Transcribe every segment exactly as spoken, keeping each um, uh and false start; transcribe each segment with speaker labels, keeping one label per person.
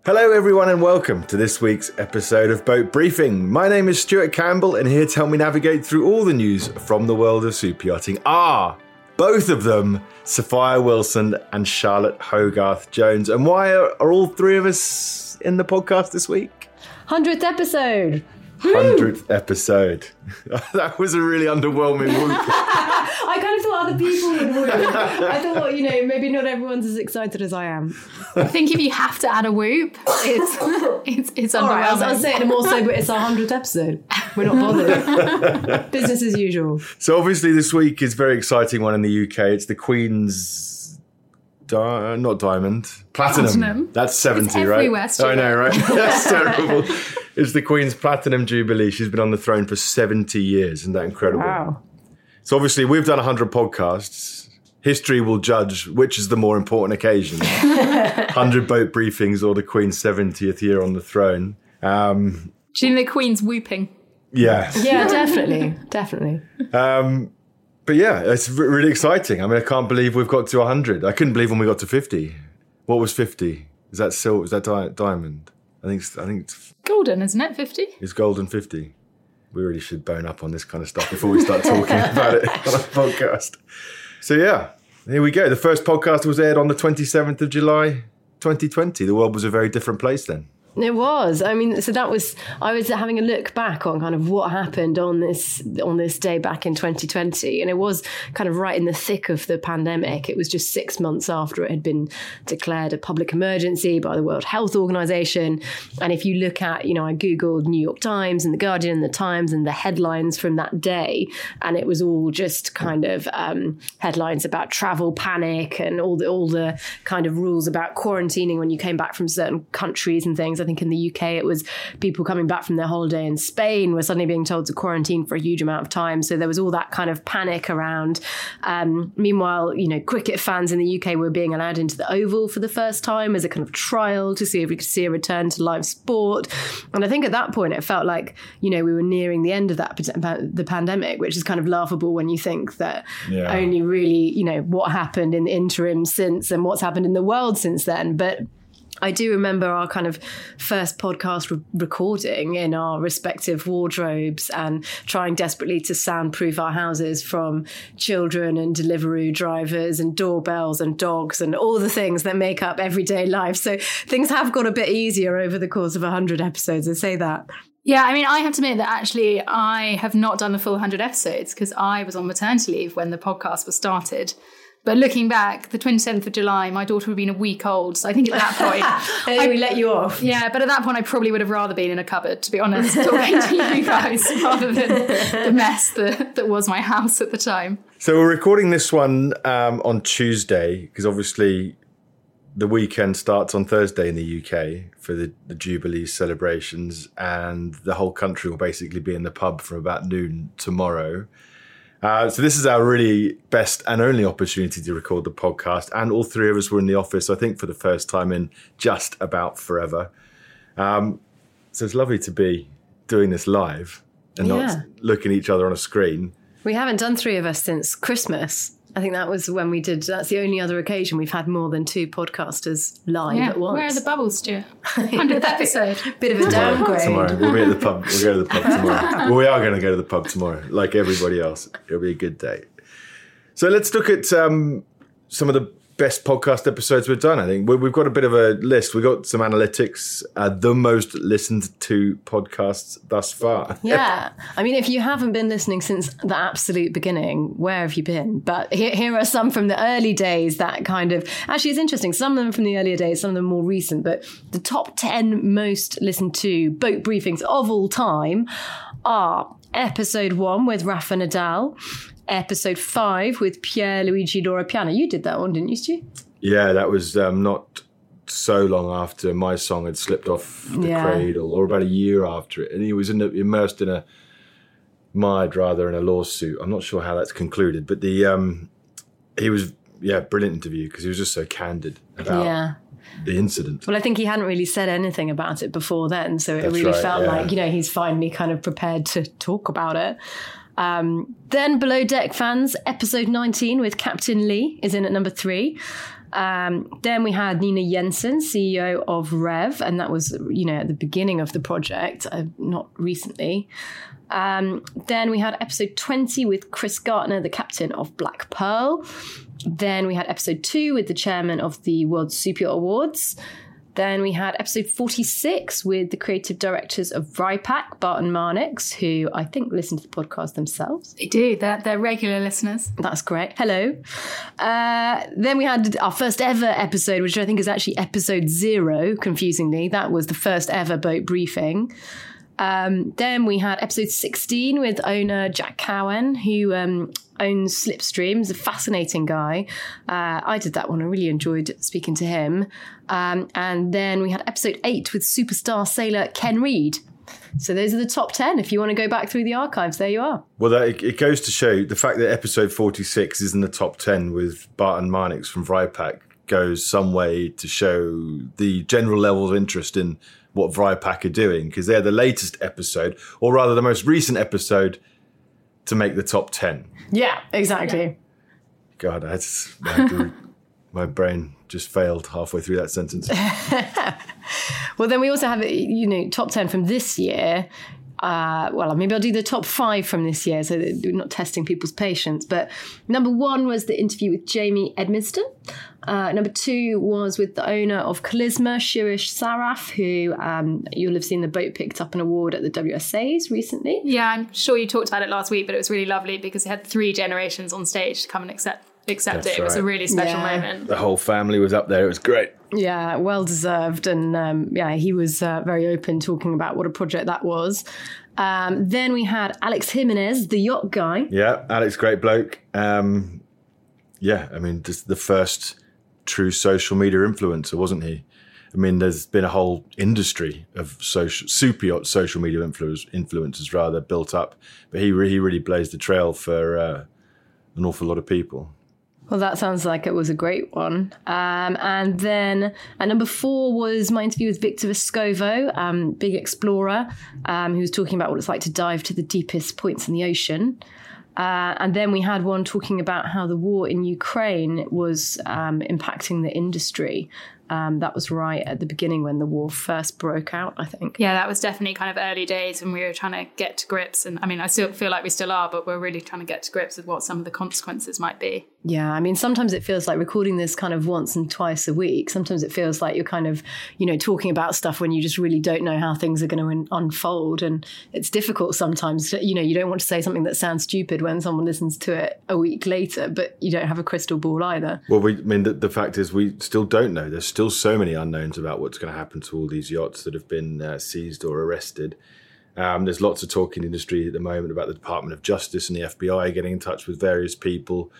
Speaker 1: Hello everyone and welcome to this week's episode of Boat Briefing. My name is Stuart Campbell and here to help me navigate through all the news from the world of super yachting are both of them, Sophia Wilson and Charlotte Hogarth Jones. And why are, are all three of us in the podcast this week?
Speaker 2: hundredth episode.
Speaker 1: hundredth episode. That was a really underwhelming whoop.
Speaker 2: I kind of thought other people would whoop. I thought, you know, maybe not everyone's as excited as I am.
Speaker 3: I think if you have to add a whoop, it's it's, it's underwhelming.
Speaker 2: All right, I'll, I'll say it more so, but it's our hundredth episode. We're not bothered. Business as usual.
Speaker 1: So obviously this week is a very exciting one in the U K. It's the Queen's, di- not diamond, platinum.
Speaker 3: Platinum.
Speaker 1: That's seventy,
Speaker 3: it's everywhere,
Speaker 1: right?
Speaker 3: Stuart.
Speaker 1: I know, right? That's terrible. It's the Queen's Platinum Jubilee. She's been on the throne for seventy years. Isn't that incredible?
Speaker 2: Wow.
Speaker 1: So obviously we've done one hundred podcasts. History will judge which is the more important occasion. one hundred boat briefings or the Queen's seventieth year on the throne. Um,
Speaker 3: Do you think the Queen's whooping?
Speaker 1: yeah.
Speaker 2: Yeah, definitely. Definitely.
Speaker 1: Um, but yeah, it's re- really exciting. I mean, I can't believe we've got to one hundred. I couldn't believe when we got to fifty. What was fifty? Is that silver? Is that di- diamond? I think it's, I think it's,
Speaker 3: Golden, isn't it? fifty?
Speaker 1: it's golden fifty. We really should bone up on this kind of stuff before we start talking about it on a podcast. So yeah, here we go. The first podcast was aired on the twenty-seventh of July, twenty twenty. The world was a very different place then.
Speaker 2: It was. I mean, so that was, I was having a look back on kind of what happened on this on this day back in twenty twenty. And it was kind of right in the thick of the pandemic. It was just six months after it had been declared a public emergency by the World Health Organization. And if you look at, you know, I Googled New York Times and The Guardian and The Times and the headlines from that day, and it was all just kind of um, headlines about travel panic and all the, all the kind of rules about quarantining when you came back from certain countries and things. I think in the U K, it was people coming back from their holiday in Spain were suddenly being told to quarantine for a huge amount of time. So there was all that kind of panic around. Um, meanwhile, you know, cricket fans in the U K were being allowed into the Oval for the first time as a kind of trial to see if we could see a return to live sport. And I think at that point, it felt like, you know, we were nearing the end of that, the pandemic, which is kind of laughable when you think that
Speaker 1: Yeah.
Speaker 2: only really, you know, what happened in the interim since and what's happened in the world since then. But I do remember our kind of first podcast re- recording in our respective wardrobes and trying desperately to soundproof our houses from children and Deliveroo drivers and doorbells and dogs and all the things that make up everyday life. So things have got a bit easier over the course of one hundred episodes, I say that.
Speaker 3: Yeah, I mean, I have to admit that actually I have not done the full one hundred episodes because I was on maternity leave when the podcast was started. But looking back, the twenty-seventh of July, my daughter would have been a week old. So I think at that point...
Speaker 2: I, we let you off.
Speaker 3: Yeah, but at that point, I probably would have rather been in a cupboard, to be honest, talking to you guys, rather than the mess that, that was my house at the time.
Speaker 1: So we're recording this one um, on Tuesday because obviously the weekend starts on Thursday in the U K for the, the Jubilee celebrations, and the whole country will basically be in the pub from about noon tomorrow. Uh, so this is our really best and only opportunity to record the podcast, and all three of us were in the office, I think, for the first time in just about forever. Um, so it's lovely to be doing this live and
Speaker 2: Yeah.
Speaker 1: not looking at each other on a screen.
Speaker 2: We haven't done three of us since Christmas. I think that was when we did, that's the only other occasion we've had more than two podcasters live
Speaker 3: Yeah,
Speaker 2: at once.
Speaker 3: where are the bubbles, Stuart? one hundredth episode.
Speaker 2: Bit of a downgrade.
Speaker 1: Tomorrow. We'll be at the pub. We'll go to the pub tomorrow. Well, we are going to go to the pub tomorrow, like everybody else. It'll be a good day. So let's look at um, some of the best podcast episodes we've done. I think we- we've got a bit of a list. We've got some analytics. Uh, the most listened to podcasts thus far.
Speaker 2: Yeah. I mean, if you haven't been listening since the absolute beginning, where have you been? But here, here are some from the early days that kind of, actually it's interesting. Some of them from the earlier days, some of them more recent, but the top ten most listened to boat briefings of all time are episode one with Rafa Nadal, episode five with Pierluigi Loro Piana. You did that one, didn't you, Stu?
Speaker 1: Yeah, that was um, not so long after my song had slipped off the
Speaker 2: Yeah.
Speaker 1: cradle, or about a year after it. And he was in the, immersed in a mired rather in a lawsuit. I'm not sure how that's concluded, but the um, he was, yeah, brilliant interview because he was just so candid about
Speaker 2: Yeah.
Speaker 1: the incident.
Speaker 2: Well, I think he hadn't really said anything about it before then. So it
Speaker 1: That's
Speaker 2: really
Speaker 1: right,
Speaker 2: felt
Speaker 1: yeah.
Speaker 2: like, you know, he's finally kind of prepared to talk about it. Um, then Below Deck Fans, episode nineteen with Captain Lee is in at number three. Um, then we had Nina Jensen, C E O of Rev, and that was, you know, at the beginning of the project, uh, not recently. Um, then we had episode twenty with Chris Gartner, the captain of Black Pearl. Then we had episode two with the chairman of the World Super Yacht Awards. Then we had episode forty-six with the creative directors of Vrypak, Bart and Marnix, who I think listen to the podcast themselves.
Speaker 3: They do. They're, they're regular listeners.
Speaker 2: That's great. Hello. Uh, then we had our first ever episode, which I think is actually episode zero, confusingly. That was the first ever boat briefing. Um, then we had episode sixteen with owner Jack Cowan, who um, owns Slipstream, a fascinating guy. Uh, I did that one. I really enjoyed speaking to him. Um, and then we had episode eight with superstar sailor Ken Reed. So those are the top ten. If you want to go back through the archives, there you are.
Speaker 1: Well, that, it goes to show the fact that episode forty-six is in the top ten with Bart and Marnix from Vrypak goes some way to show the general level of interest in what Vrypak are doing, because they're the latest episode, or rather the most recent episode, to make the top ten.
Speaker 2: Yeah, exactly. Yeah.
Speaker 1: God, that's, my, my brain just failed halfway through that sentence.
Speaker 2: Well, then we also have, you know, top ten from this year. Uh, well, maybe I'll do the top five from this year, so that we're not testing people's patience. But number one was the interview with Jamie Edmiston. Uh, number two was with the owner of Charisma, Shirish Saraf, who um, you'll have seen the boat picked up an award at the W S As recently.
Speaker 3: Yeah, I'm sure you talked about it last week, but it was really lovely because it had three generations on stage to come and accept accept That's it. It right. was a really special yeah. moment.
Speaker 1: The whole family was up there. It was great.
Speaker 2: Yeah, well deserved. And um, yeah, he was uh, very open talking about what a project that was. Um, then we had Alex Jimenez, the yacht guy.
Speaker 1: Yeah, Alex, great bloke. Um, yeah, I mean, just the first true social media influencer, wasn't he? I mean, there's been a whole industry of social, super yacht social media influencers, influencers rather, built up. But he, re- he really blazed the trail for uh, an awful lot of people.
Speaker 2: Well, that sounds like it was a great one. Um, and then at number four was my interview with Victor Vescovo, um, big explorer, um, who was talking about what it's like to dive to the deepest points in the ocean. Uh, and then we had one talking about how the war in Ukraine was um, impacting the industry. Um, that was right at the beginning when the war first broke out, I think.
Speaker 3: Yeah, that was definitely kind of early days when we were trying to get to grips. And I mean, I still feel like we still are, but we're really trying to get to grips with what some of the consequences might be.
Speaker 2: Yeah, I mean, sometimes it feels like recording this kind of once and twice a week. Sometimes it feels like you're kind of, you know, talking about stuff when you just really don't know how things are going to un- unfold. And it's difficult sometimes. To, you know, you don't want to say something that sounds stupid when someone listens to it a week later, but you don't have a crystal ball either.
Speaker 1: Well, we, I mean, the, the fact is we still don't know. There's still so many unknowns about what's going to happen to all these yachts that have been uh, seized or arrested. Um, there's lots of talk in the industry at the moment about the Department of Justice and the F B I getting in touch with various people,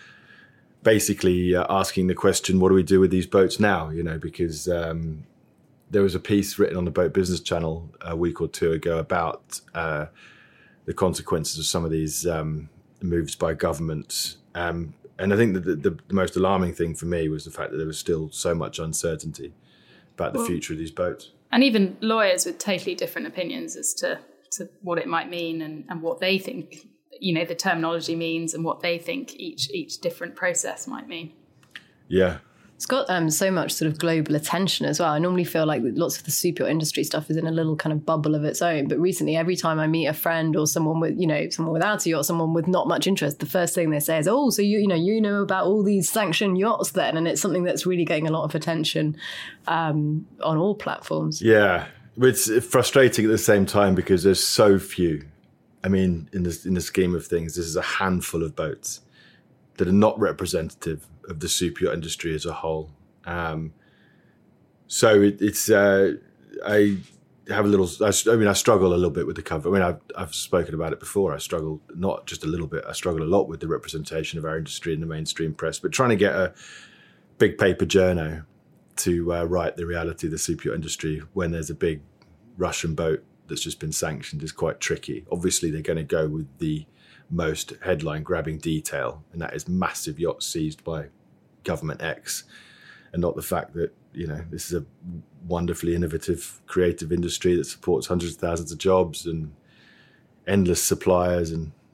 Speaker 1: basically uh, asking the question, what do we do with these boats now? You know, because um, there was a piece written on the Boat Business Channel a week or two ago about uh, the consequences of some of these um, moves by governments. Um, and I think that the, the, the most alarming thing for me was the fact that there was still so much uncertainty about the well, future of these boats.
Speaker 3: And even lawyers with totally different opinions as to, to what it might mean and, and what they think, you know, the terminology means and what they think each each different process might mean.
Speaker 1: Yeah.
Speaker 2: It's got um, so much sort of global attention as well. I normally feel like lots of the super yacht industry stuff is in a little kind of bubble of its own. But recently, every time I meet a friend or someone with, you know, someone without a yacht, someone with not much interest, the first thing they say is, oh, so you, you know, you know about all these sanctioned yachts then. And it's something that's really getting a lot of attention um, on all platforms.
Speaker 1: Yeah. It's frustrating at the same time because there's so few. I mean, in the, in the scheme of things, this is a handful of boats that are not representative of the super yacht industry as a whole. Um, so it, it's, uh, I have a little, I, I mean, I struggle a little bit with the cover. I mean, I've, I've spoken about it before. I struggle, not just a little bit, I struggle a lot with the representation of our industry in the mainstream press, but trying to get a big paper journo to uh, write the reality of the super yacht industry when there's a big Russian boat that's just been sanctioned is quite tricky. Obviously, they're going to go with the most headline-grabbing detail, and that is massive yachts seized by government X, and not the fact that, you know, this is a wonderfully innovative, creative industry that supports hundreds of thousands of jobs and endless suppliers and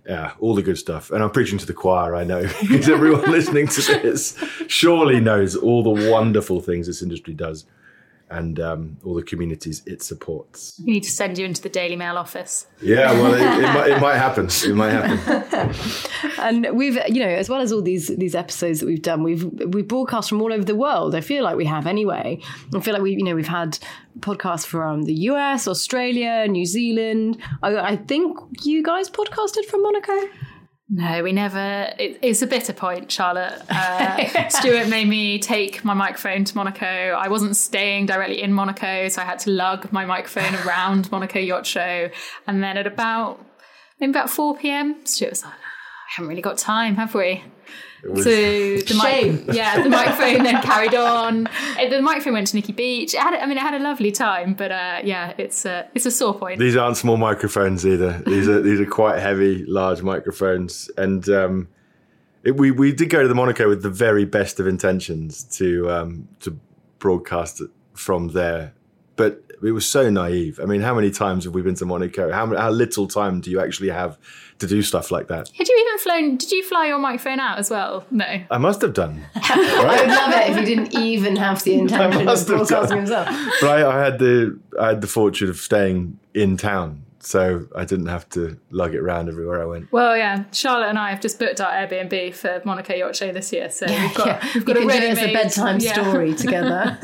Speaker 1: Yeah, all the good stuff. And I'm preaching to the choir, I know, because everyone listening to this surely knows all the wonderful things this industry does and um, all the communities it supports.
Speaker 3: We need to send you into the Daily Mail office.
Speaker 1: Yeah, well, it, it, might, it might happen. It might happen.
Speaker 2: And we've, you know, as well as all these these episodes that we've done, we've we've broadcast from all over the world. I feel like we have anyway. I feel like we, you know, we've had podcasts from the U S, Australia, New Zealand. I, I think you guys podcasted from Monaco.
Speaker 3: No, we never. It, it's a bitter point, Charlotte. Uh, Stuart made me take my microphone to Monaco. I wasn't staying directly in Monaco, so I had to lug my microphone around Monaco Yacht Show. And then at about maybe about four p.m, Stuart was like, "I haven't really got time, have we?"
Speaker 1: Was...
Speaker 3: So the mic, yeah, the microphone then carried on. The microphone went to Nikki Beach. It had, I mean, it had a lovely time, but uh, yeah, it's a it's a sore point.
Speaker 1: These aren't small microphones either. These are these are quite heavy, large microphones, and um, it, we we did go to the Monaco with the very best of intentions to um, to broadcast it from there, but it was so naive. I mean, how many times have we been to Monaco? How how little time do you actually have to do stuff like that?
Speaker 3: Had you even flown? Did you fly your microphone out as well? No.
Speaker 1: I must have done.
Speaker 2: Right? I would love it if you didn't even have the intention of broadcasting himself.
Speaker 1: But I, I had the I had the fortune of staying in town, so I didn't have to lug it around everywhere I went.
Speaker 3: Well, yeah, Charlotte and I have just booked our Airbnb for Monaco Yacht Show this year, so we've got
Speaker 2: yeah.
Speaker 3: we've got
Speaker 2: you
Speaker 3: a
Speaker 2: can do it as a
Speaker 3: ready-made
Speaker 2: bedtime
Speaker 3: yeah.
Speaker 2: story together.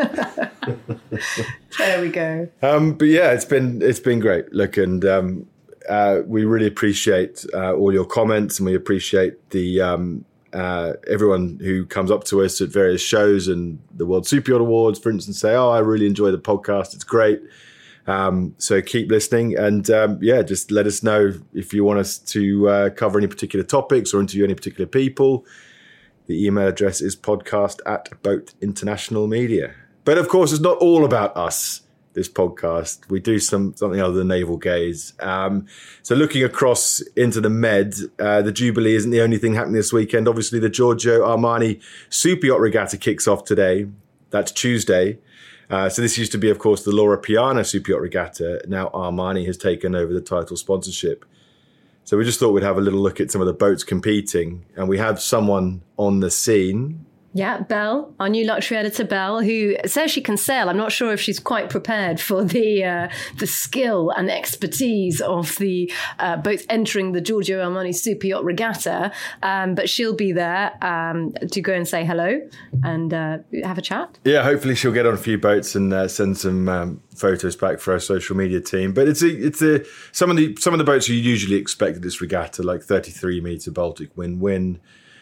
Speaker 2: There we go.
Speaker 1: Um, but yeah, it's been it's been great. Look, and um, uh, we really appreciate uh, all your comments, and we appreciate the um, uh, everyone who comes up to us at various shows and the World Super Yacht Awards, for instance, say, "Oh, I really enjoy the podcast. It's great." Um, so keep listening, and um, yeah, just let us know if you want us to uh, cover any particular topics or interview any particular people. The email address is podcast at Boat International Media. But of course, it's not all about us, this podcast. We do some something other than navel gaze. Um, so looking across into the Med, uh, the Jubilee isn't the only thing happening this weekend. Obviously, the Giorgio Armani Super Yacht Regatta kicks off today. That's Tuesday. Uh, so this used to be, of course, the Laura Piana Super Yacht Regatta. Now Armani has taken over the title sponsorship. So we just thought we'd have a little look at some of the boats competing. And we have someone on the scene.
Speaker 2: Yeah, Belle, our new luxury editor, Belle, who says she can sail. I'm not sure if she's quite prepared for the uh, the skill and expertise of the uh, boats entering the Giorgio Armani Super Yacht Regatta, um, but she'll be there um, to go and say hello and uh, have a chat.
Speaker 1: Yeah, hopefully she'll get on a few boats and uh, send some um, photos back for our social media team. But it's a, it's a some of the some of the boats you usually expect at this regatta, like thirty-three metre Baltic Win-Win.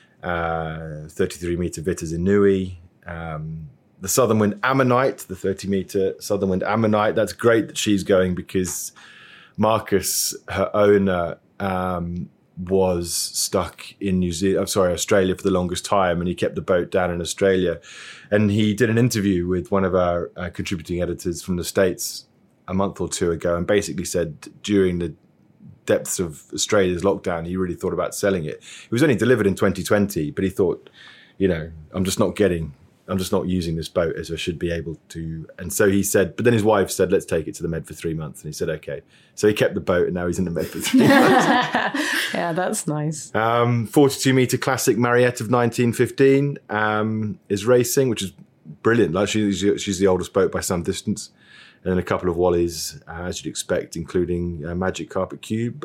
Speaker 1: Uh, thirty-three metre Vitters Inui, um, the Southern Wind Ammonite, the thirty metre Southern Wind Ammonite. That's great that she's going because Marcus, her owner, um, was stuck in New Zealand, I'm sorry, Australia for the longest time, and he kept the boat down in Australia. And he did an interview with one of our uh, contributing editors from the States a month or two ago, and basically said during the depths of Australia's lockdown, he really thought about selling it. It was only delivered in twenty twenty, but he thought, you know, I'm just not getting, I'm just not using this boat as I should be able to. And so he said, but then his wife said, let's take it to the Med for three months. And he said, okay. So he kept the boat and now he's in the Med for three months.
Speaker 2: Yeah, that's nice.
Speaker 1: Um, forty-two metre classic Mariette of nineteen fifteen um, is racing, which is brilliant. Like she's, she's the oldest boat by some distance. And then a couple of Wallies, uh, as you'd expect, including uh, Magic Carpet Cube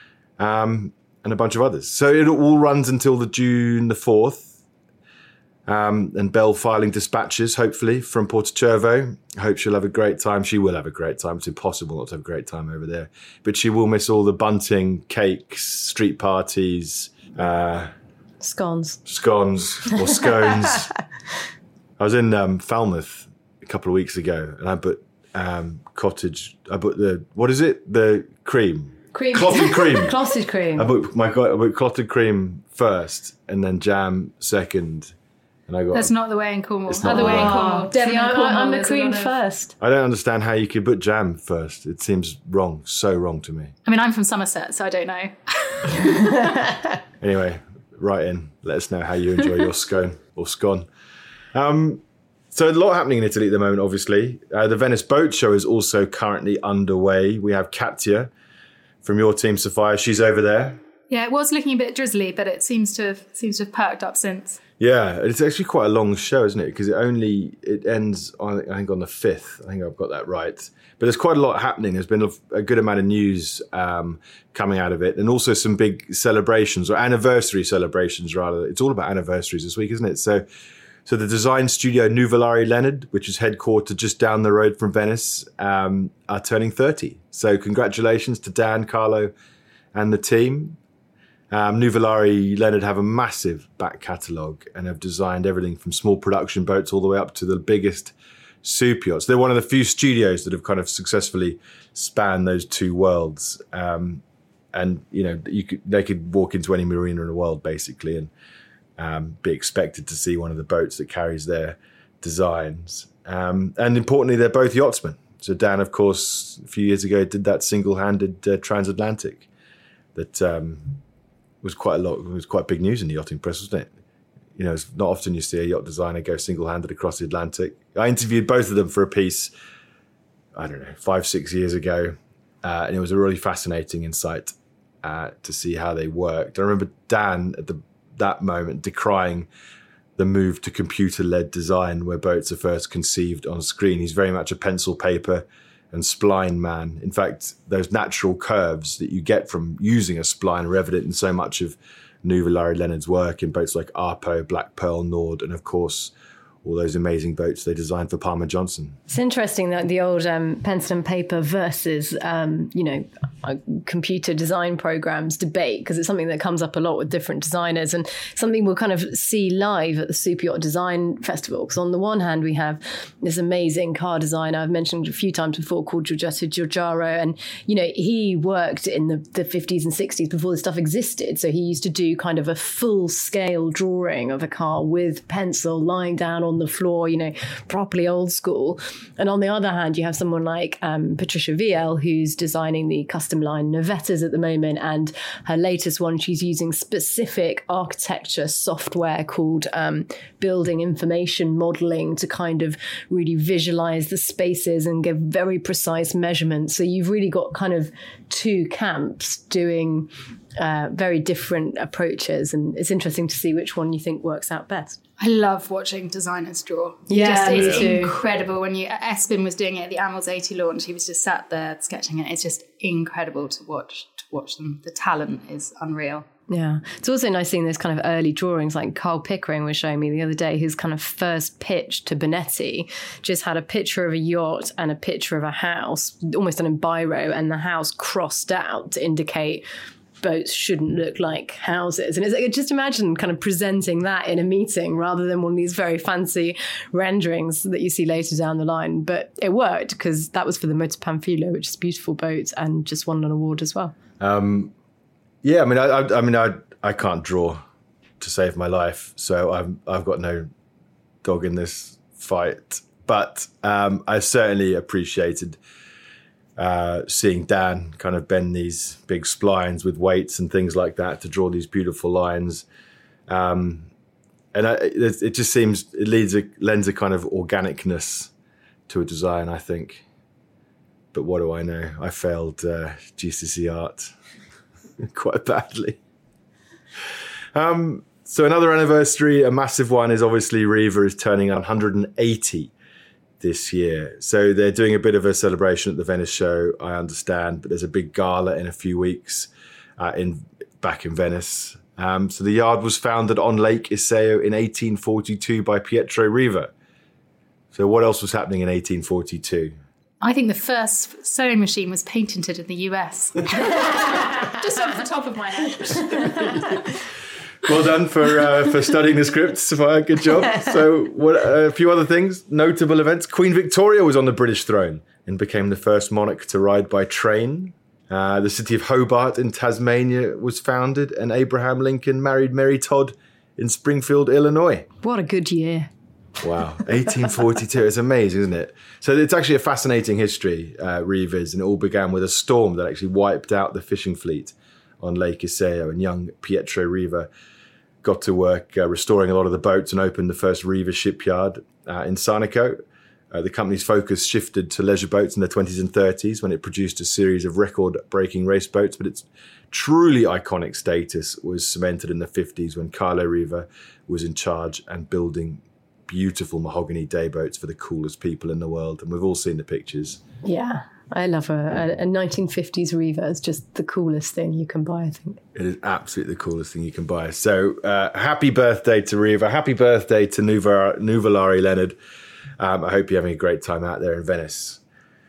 Speaker 1: um, and a bunch of others. So it all runs until the June the fourth. Um, and Belle filing dispatches, hopefully, from Porto Cervo. I hope she'll have a great time. She will have a great time. It's impossible not to have a great time over there. But she will miss all the bunting, cakes, street parties. Uh,
Speaker 2: scones.
Speaker 1: Scones or scones. I was in um, Falmouth a couple of weeks ago and I put Um, cottage. I put the what is it? The cream,
Speaker 2: cream,
Speaker 1: clotted cream,
Speaker 2: clotted cream.
Speaker 1: I put my I put clotted cream first, and then jam second. And I got
Speaker 3: that's not the way in Cornwall.
Speaker 1: It's
Speaker 3: not
Speaker 1: not
Speaker 3: the way in
Speaker 1: oh,
Speaker 3: Cornwall.
Speaker 2: Debbie, I'm,
Speaker 3: Cornwall,
Speaker 2: I'm the
Speaker 3: there's a
Speaker 2: cream
Speaker 3: lot of-
Speaker 2: first.
Speaker 1: I don't understand how you could put jam first. It seems wrong, so wrong to me.
Speaker 3: I mean, I'm from Somerset, so I don't know.
Speaker 1: Anyway, write in. Let us know how you enjoy your scone or scone. Um, So a lot happening in Italy at the moment, obviously. Uh, the Venice Boat Show is also currently underway. We have Katja from your team, Sophia. She's over there.
Speaker 3: Yeah, it was looking a bit drizzly, but it seems to have seems to have perked up since.
Speaker 1: Yeah, it's actually quite a long show, isn't it? Because it only it ends on, I think, on the fifth. I think I've got that right. But there's quite a lot happening. There's been a, a good amount of news um, coming out of it, and also some big celebrations or anniversary celebrations, rather. It's all about anniversaries this week, isn't it? So, so the design studio Nuvolari Leonard, which is headquartered just down the road from Venice, um, are turning thirty. So, congratulations to Dan, Carlo, and the team. Um, Nuvolari Leonard have a massive back catalogue and have designed everything from small production boats all the way up to the biggest super yachts. They're one of the few studios that have kind of successfully spanned those two worlds. Um, and, you know, you could, they could walk into any marina in the world, basically, and um, be expected to see one of the boats that carries their designs. Um, and importantly, they're both yachtsmen. So Dan, of course, a few years ago did that single-handed uh, transatlantic that... Um, was quite a lot. It was quite big news in the yachting press, wasn't it? You know, it's not often you see a yacht designer go single-handed across the Atlantic. I interviewed both of them for a piece, I don't know, five, six years ago, uh, and it was a really fascinating insight uh, to see how they worked. I remember Dan at the, that moment decrying the move to computer-led design, where boats are first conceived on screen. He's very much a pencil, paper, and spline man. In fact, those natural curves that you get from using a spline are evident in so much of Nuvolari Leonard's work in boats like Arpo, Black Pearl, Nord, and of course, all those amazing boats they designed for Palmer Johnson.
Speaker 2: It's interesting that the old um, pencil and paper versus, um, you know, uh, computer design programs debate, because it's something that comes up a lot with different designers and something we'll kind of see live at the Super Yacht Design Festival. Because on the one hand, we have this amazing car designer I've mentioned a few times before called Giorgetto Giugiaro. And, you know, he worked in the, the fifties and sixties before this stuff existed. So he used to do kind of a full scale drawing of a car with pencil lying down on the floor, you know, properly old school. And on the other hand, you have someone like um, Patricia Viel, who's designing the custom line Novettas at the moment. And her latest one, she's using specific architecture software called um, building information modeling to kind of really visualize the spaces and give very precise measurements. So you've really got kind of two camps doing uh, very different approaches. And it's interesting to see which one you think works out best.
Speaker 3: I love watching designers draw.
Speaker 2: Yeah,
Speaker 3: just, it's
Speaker 2: me too.
Speaker 3: incredible. When you Espen was doing it at the Amels eighty launch, he was just sat there sketching it. It's just incredible to watch to watch them. The talent is unreal.
Speaker 2: Yeah. It's also nice seeing those kind of early drawings, like Carl Pickering was showing me the other day, his kind of first pitch to Bonetti just had a picture of a yacht and a picture of a house, almost done in biro, and the house crossed out to indicate boats shouldn't look like houses. And it's like, just imagine kind of presenting that in a meeting rather than one of these very fancy renderings that you see later down the line. But it worked because that was for the Motor Pamphilo, which is a beautiful boat and just won an award as well. Um,
Speaker 1: yeah, I mean, I, I, I mean, I, I can't draw to save my life, so I've, I've got no dog in this fight. But um, I certainly appreciated Uh, seeing Dan kind of bend these big splines with weights and things like that to draw these beautiful lines. Um, and I, it, it just seems, it leads a, lends a kind of organicness to a design, I think. But what do I know? I failed uh, G C S E art quite badly. Um, so another anniversary, a massive one, is obviously Riva is turning one hundred eighty this year. So they're doing a bit of a celebration at the Venice show, I understand, but there's a big gala in a few weeks uh, in back in Venice. Um, so the yard was founded on Lake Iseo in eighteen forty-two by Pietro Riva. So what else was happening in eighteen forty-two?
Speaker 3: I think the first sewing machine was patented in the U S. Just off the top of my head.
Speaker 1: Well done for uh, for studying the script, Sophia. Good job. So, what, uh, a few other things, notable events. Queen Victoria was on the British throne and became the first monarch to ride by train. Uh, the city of Hobart in Tasmania was founded, and Abraham Lincoln married Mary Todd in Springfield, Illinois.
Speaker 2: What a good year.
Speaker 1: Wow, eighteen forty-two. It's amazing, isn't it? So it's actually a fascinating history, uh, Riva's, and it all began with a storm that actually wiped out the fishing fleet on Lake Iseo, and young Pietro Riva got to work uh, restoring a lot of the boats and opened the first Riva shipyard uh, in Sanico Uh, the company's focus shifted to leisure boats in the twenties and thirties when it produced a series of record-breaking race boats, but its truly iconic status was cemented in the fifties when Carlo Riva was in charge and building beautiful mahogany day boats for the coolest people in the world. And we've all seen the pictures.
Speaker 2: Yeah, I love a, a nineteen fifties Riva. It's just the coolest thing you can buy, I think.
Speaker 1: It is absolutely the coolest thing you can buy. So uh, happy birthday to Riva. Happy birthday to Nuva, Nuvolari Leonard. Um, I hope you're having a great time out there in Venice.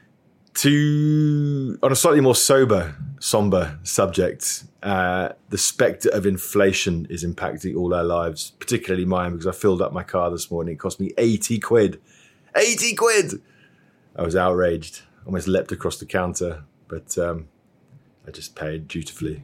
Speaker 1: To, on a slightly more sober, somber subject, uh, the spectre of inflation is impacting all our lives, particularly mine, because I filled up my car this morning. It cost me eighty quid. eighty quid! I was outraged. Almost leapt across the counter, but um, I just paid dutifully.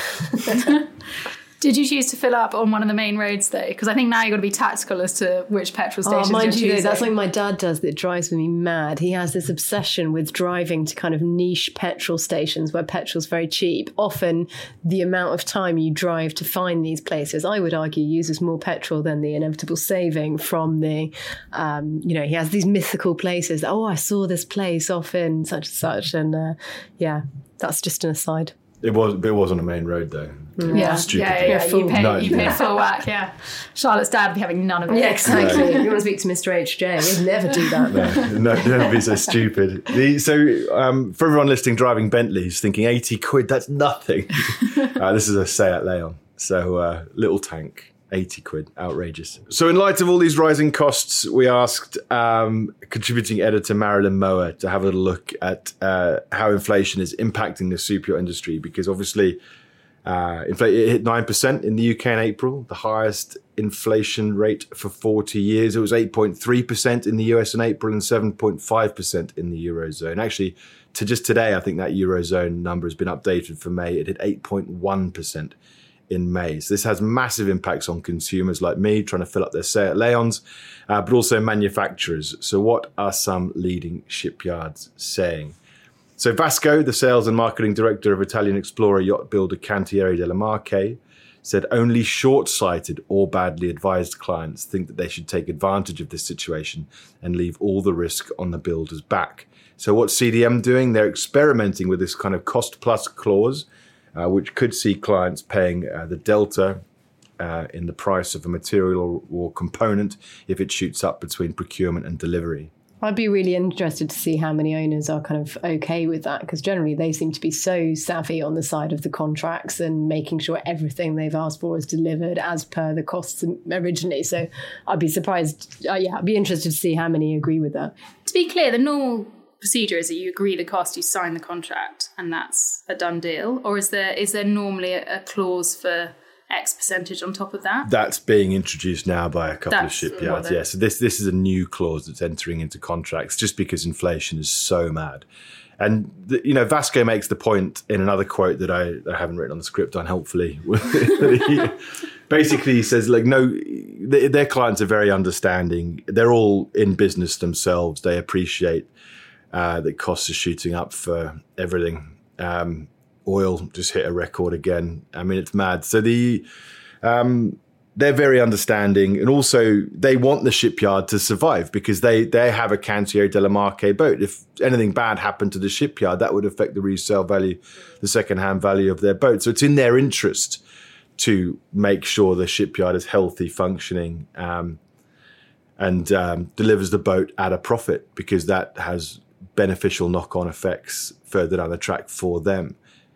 Speaker 3: Did you choose to fill up on one of the main roads though? Because I think now you've got to be tactical as to which petrol stations
Speaker 2: oh, mind
Speaker 3: you're
Speaker 2: you,
Speaker 3: choosing.
Speaker 2: Though, that's something my dad does that drives me mad. He has this obsession with driving to kind of niche petrol stations where petrol's very cheap. Often the amount of time you drive to find these places, I would argue, uses more petrol than the inevitable saving from the, um, you know, he has these mythical places. Oh, I saw this place off in such and such. And uh, yeah, that's just an aside.
Speaker 1: It was, it was on a main road though.
Speaker 3: Yeah,
Speaker 1: Stupid.
Speaker 3: yeah, yeah, yeah. You pay,
Speaker 1: no,
Speaker 3: you pay
Speaker 1: yeah.
Speaker 3: full whack, yeah. Charlotte's dad would be having none of it.
Speaker 2: Yeah, exactly. If you want to speak to Mister H J, he'd never do that.
Speaker 1: No, no, don't be so stupid. The, so um, for everyone listening driving Bentleys, thinking eighty quid, that's nothing. uh, this is a Seat Leon. So uh, little tank, eighty quid, outrageous. So in light of all these rising costs, we asked um, contributing editor Marilyn Mower to have a little look at uh, how inflation is impacting the super yacht industry, because obviously uh, infl- it hit nine percent in the U K in April, the highest inflation rate for forty years. It was eight point three percent in the U S in April and seven point five percent in the Eurozone. Actually, to just today, I think that Eurozone number has been updated for May. It hit eight point one percent in May. So this has massive impacts on consumers like me trying to fill up their Seat Leons, uh, but also manufacturers. So what are some leading shipyards saying? So Vasco, the sales and marketing director of Italian explorer yacht builder Cantieri della Marche, said only short-sighted or badly advised clients think that they should take advantage of this situation and leave all the risk on the builder's back. So what's C D M doing? They're experimenting with this kind of cost-plus clause, Uh, which could see clients paying uh, the delta uh, in the price of a material or, or component if it shoots up between procurement and delivery.
Speaker 2: I'd be really interested to see how many owners are kind of okay with that, because generally they seem to be so savvy on the side of the contracts and making sure everything they've asked for is delivered as per the costs originally. So I'd be surprised. Uh, yeah, I'd be interested to see how many agree with that.
Speaker 3: To be clear, the normal procedure is that you agree the cost, you sign the contract, and that's a done deal? Or is there is there normally a, a clause for X percentage on top of that?
Speaker 1: That's being introduced now by a couple
Speaker 3: That's
Speaker 1: of shipyards.
Speaker 3: what
Speaker 1: Yeah, so this this is a new clause that's entering into contracts just because inflation is so mad. And, the, you know, Vasco makes the point in another quote that I, that I haven't written on the script, unhelpfully. he, basically, he says, like, no, they, their clients are very understanding. They're all in business themselves. They appreciate uh, that costs are shooting up for everything. Um, oil just hit a record again. I mean, it's mad. So the... Um, they're very understanding, and also they want the shipyard to survive because they, they have a Cantieri della Marche boat. If anything bad happened to the shipyard, that would affect the resale value, the second-hand value of their boat. So it's in their interest to make sure the shipyard is healthy, functioning, um, and um, delivers the boat at a profit, because that has beneficial knock-on effects further down the track for them.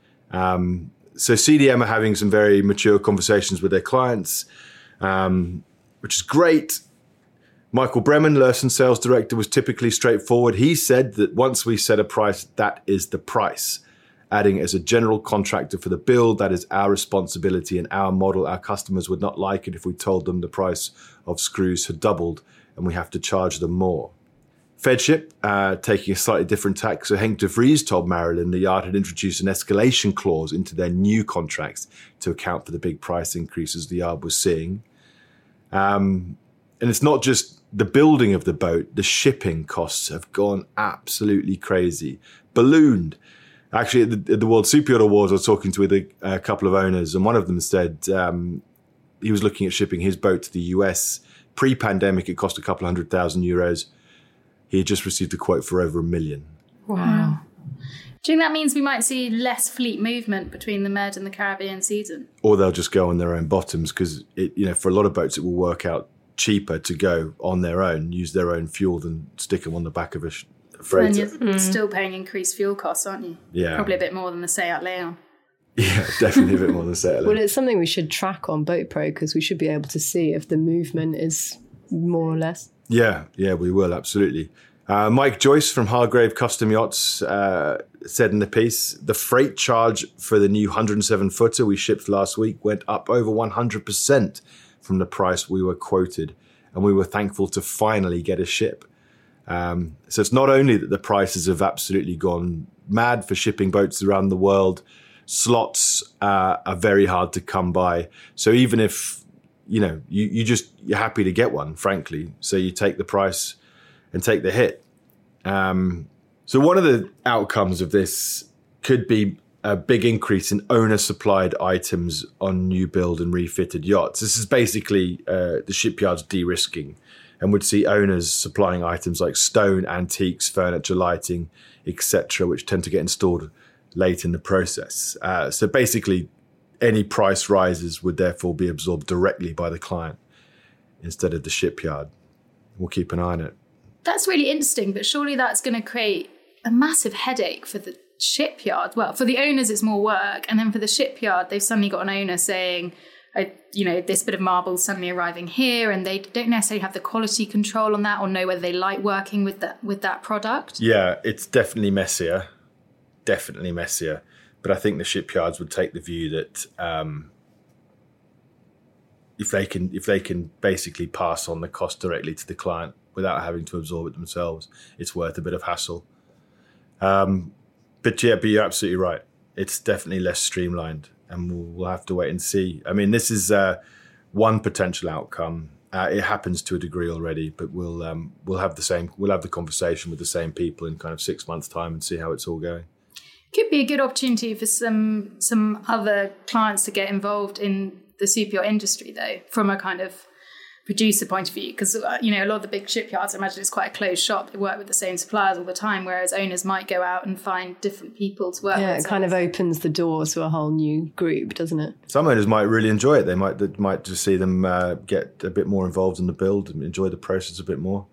Speaker 1: Um, so C D M are having some very mature conversations with their clients, um, which is great. Michael Bremen, Lursen sales director, was typically straightforward. He said that once we set a price, that is the price. Adding, as a general contractor for the build, that is our responsibility and our model. Our customers would not like it if we told them the price of screws had doubled and we have to charge them more. Fedship, uh, taking a slightly different tack. So Henk de Vries told Marilyn the yard had introduced an escalation clause into their new contracts to account for the big price increases the yard was seeing. Um, and it's not just the building of the boat, the shipping costs have gone absolutely crazy, ballooned. Actually, at the, at the World Super Yacht Awards, I was talking to with a, a couple of owners, and one of them said um, he was looking at shipping his boat to the U S. Pre-pandemic, it cost a couple hundred thousand euros. he had just received a quote for over a million.
Speaker 2: Wow.
Speaker 3: Do you think that means we might see less fleet movement between the Med and the Caribbean season?
Speaker 1: Or they'll just go on their own bottoms, because you know, for a lot of boats, it will work out cheaper to go on their own, use their own fuel, than stick them on the back of a sh- freighter.
Speaker 3: And you're mm. still paying increased fuel costs, aren't you?
Speaker 1: Yeah.
Speaker 3: Probably a bit more than the Seat Leon.
Speaker 1: Yeah, definitely a bit more than Seat Leon.
Speaker 2: Well, it's something we should track on BoatPro, because we should be able to see if the movement is more or less.
Speaker 1: Yeah, yeah, we will, absolutely. Uh, Mike Joyce from Hargrave Custom Yachts uh, said in the piece, the freight charge for the new one hundred seven footer we shipped last week went up over one hundred percent from the price we were quoted, and we were thankful to finally get a ship. Um, so it's not only that the prices have absolutely gone mad for shipping boats around the world, slots uh, are very hard to come by. So even if, you know, you, you just, you're happy to get one, frankly, so you take the price and take the hit. Um, so one of the outcomes of this could be a big increase in owner-supplied items on new build and refitted yachts. This is basically uh, the shipyards de-risking, and would see owners supplying items like stone, antiques, furniture, lighting, et cetera, which tend to get installed late in the process. Uh, so basically, any price rises would therefore be absorbed directly by the client instead of the shipyard. We'll keep an eye on it.
Speaker 3: That's really interesting, but surely that's going to create a massive headache for the shipyard. Well, for the owners, it's more work. And then for the shipyard, they've suddenly got an owner saying, oh, you know, this bit of marble suddenly arriving here, and they don't necessarily have the quality control on that or know whether they like working with that, with that product.
Speaker 1: Yeah, it's definitely messier. Definitely messier. But I think the shipyards would take the view that um, if they can if they can basically pass on the cost directly to the client without having to absorb it themselves, it's worth a bit of hassle. Um, but yeah, but you're absolutely right. It's definitely less streamlined, and we'll, we'll have to wait and see. I mean, this is uh, one potential outcome. Uh, it happens to a degree already, but we'll um, we'll have the same we'll have the conversation with the same people in kind of six months' time and see how it's all going.
Speaker 3: Could be a good opportunity for some some other clients to get involved in the super yacht industry, though, from a kind of producer point of view, because uh, you know, a lot of the big shipyards, I imagine it's quite a closed shop. They work with the same suppliers all the time, whereas owners might go out and find different people to work
Speaker 2: yeah,
Speaker 3: with.
Speaker 2: Yeah, it kind of opens the door to a whole new group, doesn't it?
Speaker 1: Some owners might really enjoy it. They might they might just see them uh, get a bit more involved in the build and enjoy the process a bit more.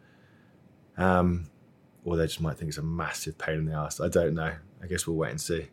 Speaker 1: Um, or they just might think it's a massive pain in the arse. I don't know. I guess we'll wait and see.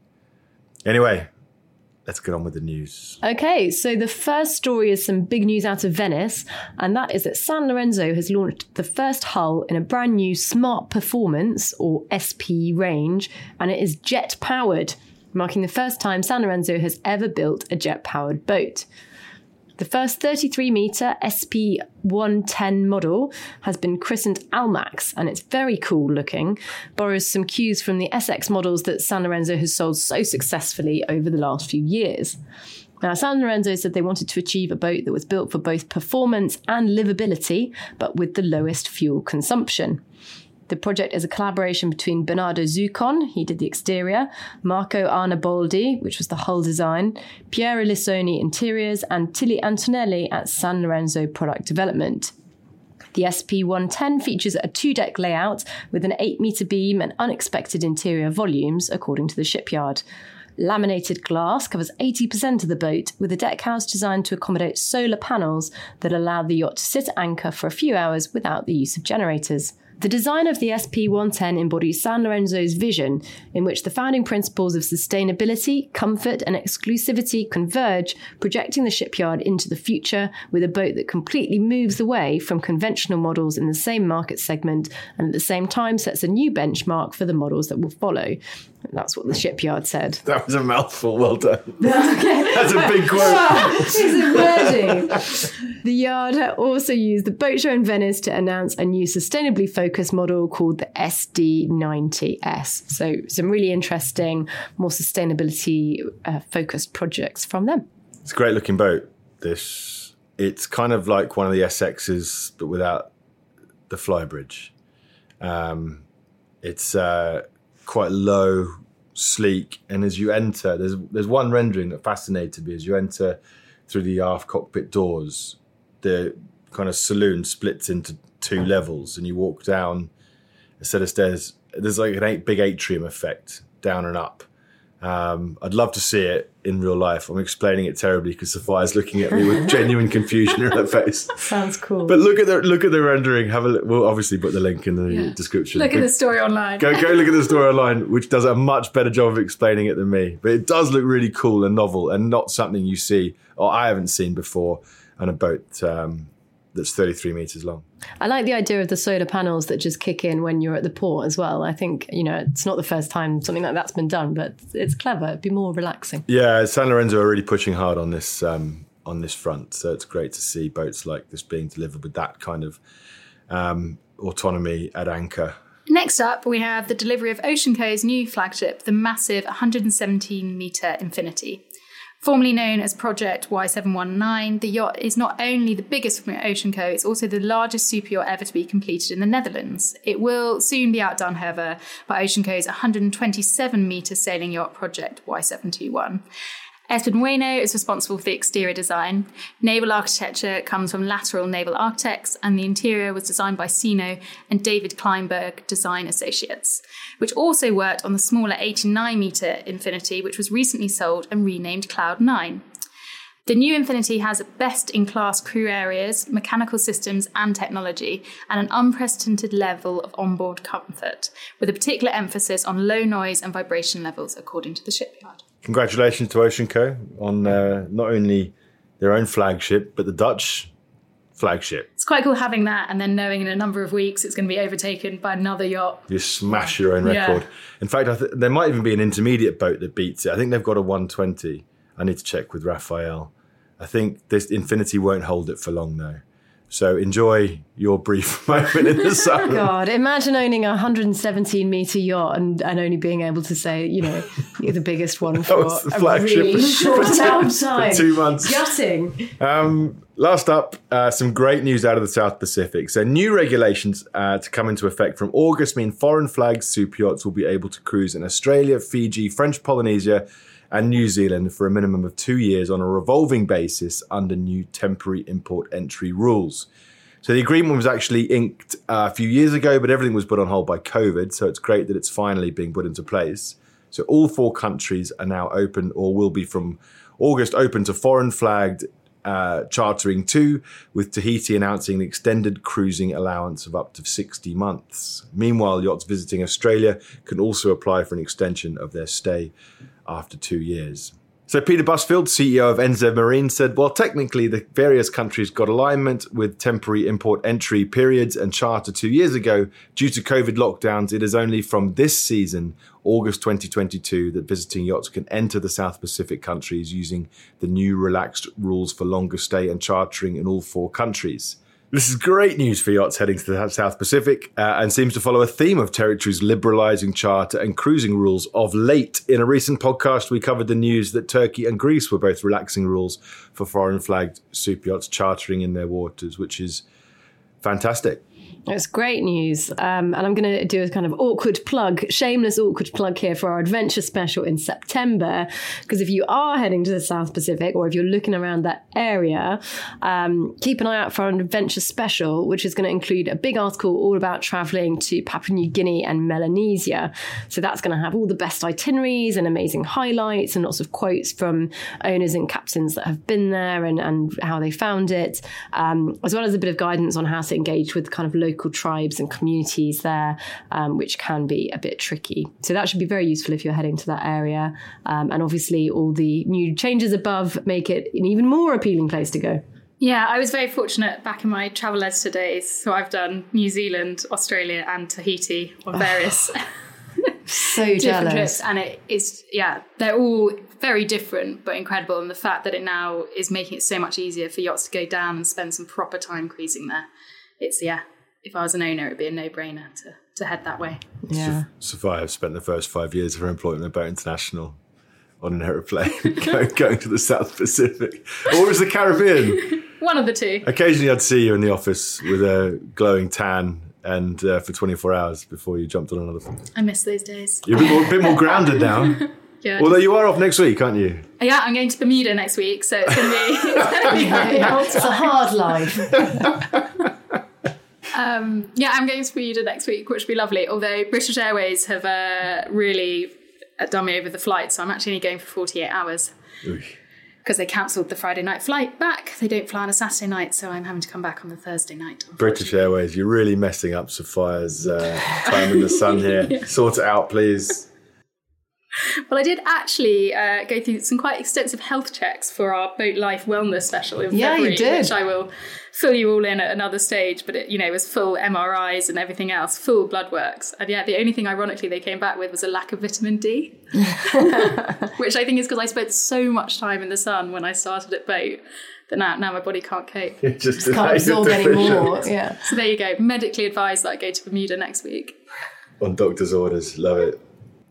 Speaker 1: Anyway, let's get on with the news.
Speaker 2: Okay, so the first story is some big news out of Venice, and that is that San Lorenzo has launched the first hull in a brand new Smart Performance, or S P range, and it is jet-powered, marking the first time San Lorenzo has ever built a jet-powered boat. The first thirty-three metre S P one ten model has been christened Almax, and it's very cool looking, borrows some cues from the S X models that San Lorenzo has sold so successfully over the last few years. Now, San Lorenzo said they wanted to achieve a boat that was built for both performance and livability, but with the lowest fuel consumption. The project is a collaboration between Bernardo Zuccon, he did the exterior, Marco Arnaboldi, which was the hull design, Piero Lissoni interiors, and Tilly Antonelli at San Lorenzo Product Development. The S P one ten features a two-deck layout with an eight metre beam and unexpected interior volumes, according to the shipyard. Laminated glass covers eighty percent of the boat, with a deckhouse designed to accommodate solar panels that allow the yacht to sit at anchor for a few hours without the use of generators. The design of the S P one ten embodies San Lorenzo's vision, in which the founding principles of sustainability, comfort, and exclusivity converge, projecting the shipyard into the future with a boat that completely moves away from conventional models in the same market segment and at the same time sets a new benchmark for the models that will follow. That's what the shipyard said.
Speaker 1: That was a mouthful. Well done. Okay. That's a big quote.
Speaker 2: It's a wording. The yard also used the boat show in Venice to announce a new sustainably focused model called the S D ninety S. So some really interesting, more sustainability uh, focused projects from them.
Speaker 1: It's a great looking boat. This it's kind of like one of the S Xs, but without the flybridge. Um, it's uh, quite low, sleek, and as you enter, there's there's one rendering that fascinated me. As you enter through the aft cockpit doors, the kind of saloon splits into two levels, and you walk down a set of stairs. There's like an eight, big atrium effect down and up. Um, I'd love to see it in real life. I'm explaining it terribly because Sophia's looking at me with genuine confusion in her face.
Speaker 2: Sounds cool.
Speaker 1: But look at the look at the rendering. Have a look. We'll obviously put the link in the yeah. description.
Speaker 3: Look
Speaker 1: but
Speaker 3: at the story online.
Speaker 1: Go go look at the story online, which does a much better job of explaining it than me. But it does look really cool and novel, and not something you see or I haven't seen before on a boat um, that's thirty-three meters long.
Speaker 2: I like the idea of the solar panels that just kick in when you're at the port as well. I think, you know, it's not the first time something like that's been done, but it's clever. It'd be more relaxing.
Speaker 1: Yeah, San Lorenzo are really pushing hard on this um, on this front. So it's great to see boats like this being delivered with that kind of um, autonomy at anchor.
Speaker 3: Next up, we have the delivery of OceanCo's new flagship, the massive one hundred seventeen metre Infinity. Formerly known as Project Y seven one nine, the yacht is not only the biggest from OceanCo, it's also the largest super yacht ever to be completed in the Netherlands. It will soon be outdone, however, by OceanCo's one hundred twenty-seven metre sailing yacht Project Y seven two one. Espen Bueno is responsible for the exterior design. Naval architecture comes from Lateral Naval Architects, and the interior was designed by Sino and David Kleinberg Design Associates, which also worked on the smaller eighty-nine metre Infinity, which was recently sold and renamed Cloud nine. The new Infinity has best-in-class crew areas, mechanical systems and technology, and an unprecedented level of onboard comfort, with a particular emphasis on low noise and vibration levels, according to the shipyard.
Speaker 1: Congratulations to OceanCo on uh, not only their own flagship, but the Dutch flagship.
Speaker 3: It's quite cool having that and then knowing in a number of weeks it's going to be overtaken by another yacht.
Speaker 1: You smash your own record. Yeah. In fact, I th- there might even be an intermediate boat that beats it. I think they've got a one twenty. I need to check with Raphael. I think this Infinity won't hold it for long, though. So enjoy your brief moment in the sun.
Speaker 2: God, imagine owning a one hundred seventeen metre yacht and, and only being able to say, you know, you're the biggest one for
Speaker 1: oh,
Speaker 2: a really short time.
Speaker 1: For two months.
Speaker 2: Gutting.
Speaker 1: Um, last up, uh, some great news out of the South Pacific. So new regulations uh, to come into effect from August mean foreign flagged super yachts will be able to cruise in Australia, Fiji, French Polynesia, and New Zealand for a minimum of two years on a revolving basis under new temporary import entry rules. So the agreement was actually inked uh, a few years ago, but everything was put on hold by COVID. So it's great that it's finally being put into place. So all four countries are now open, or will be from August, open to foreign flagged uh, chartering too, with Tahiti announcing the extended cruising allowance of up to sixty months. Meanwhile, yachts visiting Australia can also apply for an extension of their stay after two years. So Peter Busfield, C E O of N Z Marine, said, while technically the various countries got alignment with temporary import entry periods and charter two years ago, due to COVID lockdowns, it is only from this season, August twenty twenty-two, that visiting yachts can enter the South Pacific countries using the new relaxed rules for longer stay and chartering in all four countries. This is great news for yachts heading to the South Pacific uh, and seems to follow a theme of territories liberalising charter and cruising rules of late. In a recent podcast, we covered the news that Turkey and Greece were both relaxing rules for foreign flagged super yachts chartering in their waters, which is fantastic.
Speaker 2: It's great news. Um, and I'm going to do a kind of awkward plug, shameless awkward plug here for our adventure special in September. Because if you are heading to the South Pacific, or if you're looking around that area, um, keep an eye out for our adventure special, which is going to include a big article all about traveling to Papua New Guinea and Melanesia. So that's going to have all the best itineraries and amazing highlights and lots of quotes from owners and captains that have been there and, and how they found it, um, as well as a bit of guidance on how to engage with kind of local tribes and communities there, um, which can be a bit tricky. So that should be very useful if you're heading to that area. Um, and obviously all the new changes above make it an even more appealing place to go.
Speaker 3: Yeah, I was very fortunate back in my travel editor days. So I've done New Zealand, Australia and Tahiti on various
Speaker 2: so
Speaker 3: different
Speaker 2: jealous.
Speaker 3: trips. And it is, yeah, they're all very different but incredible. And the fact that it now is making it so much easier for yachts to go down and spend some proper time cruising there. It's, yeah, if I was an owner, it'd be a no-brainer to, to head that way.
Speaker 2: Yeah.
Speaker 1: Sophia has spent the first five years of her employment at Boat International on an aeroplane going, going to the South Pacific. Or was the Caribbean?
Speaker 3: One of the two.
Speaker 1: Occasionally I'd see you in the office with a glowing tan and uh, for twenty-four hours before you jumped on another thing.
Speaker 3: I miss those days.
Speaker 1: You're a bit more, a bit more grounded now.
Speaker 3: Yeah.
Speaker 1: Although you are off next week, aren't you?
Speaker 3: Yeah, I'm going to Bermuda next week, so it's going to be, it's going to be very hard.
Speaker 2: It's a hard life.
Speaker 3: Um, yeah, I'm going to Bermuda next week, which would be lovely. Although British Airways have uh, really done me over the flight, so I'm actually only going for forty-eight hours. Because they cancelled the Friday night flight back. They don't fly on a Saturday night, so I'm having to come back on the Thursday night.
Speaker 1: British Airways, you're really messing up Sophia's uh, time in the sun here. Yeah. Sort it out, please.
Speaker 3: Well, I did actually uh, go through some quite extensive health checks for our Boat Life Wellness special in
Speaker 2: yeah,
Speaker 3: February,
Speaker 2: you did.
Speaker 3: which I will fill you all in at another stage. But it, you know, it was full M R Is and everything else, full blood works. And yeah, the only thing, ironically, they came back with was a lack of vitamin D, which I think is because I spent so much time in the sun when I started at Boat that now, now my body can't cope.
Speaker 1: It just,
Speaker 2: just can't absorb anymore. Yeah.
Speaker 3: So there you go. Medically advised that I go to Bermuda next week.
Speaker 1: On doctor's orders. Love it.